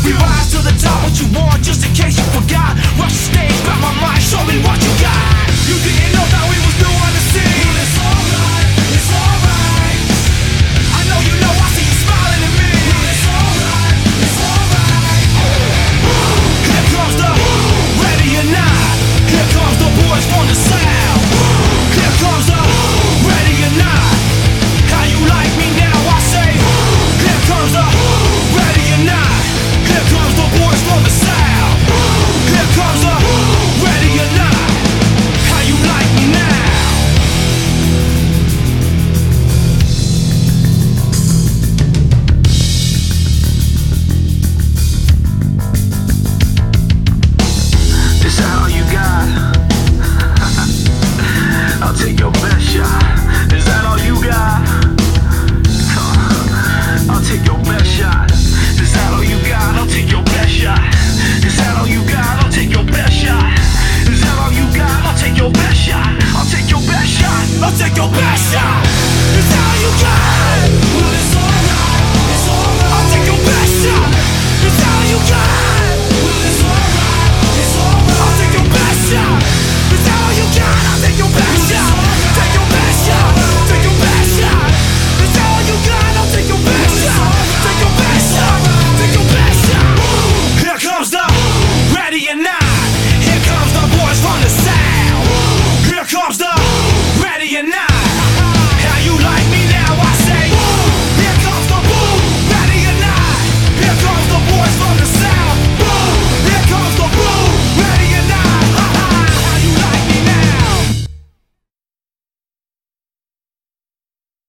We rise to the top, what you want, just in case you forgot. Rush the stage, grab my mic, show me what you got. You didn't know that we was new on the scene. But it's alright, it's alright. I know you know, I see you smiling at me. But it's alright, it's alright. Here comes the ready or not. Here comes the boys from the south. Here comes the ready or not. How you like me now? I say. Here comes the ready or not. Here comes the boys from the south. Here comes the ready or not. How you like me now? Is that all you got? I'll take your best shot. Is that all you got? I'll take your best shot. Is that all you got? I'll take your best shot. Is that all you got? I'll take your best shot. Is that all you got? I'll take your best shot. I'll take your best shot. I'll take your best shot. Is that all you got? Well, it's alright. It's alright. I'll take your best shot. Is that all you got? Well, it's alright. It's alright. I'll take your best shot. Is that all you got? I'll take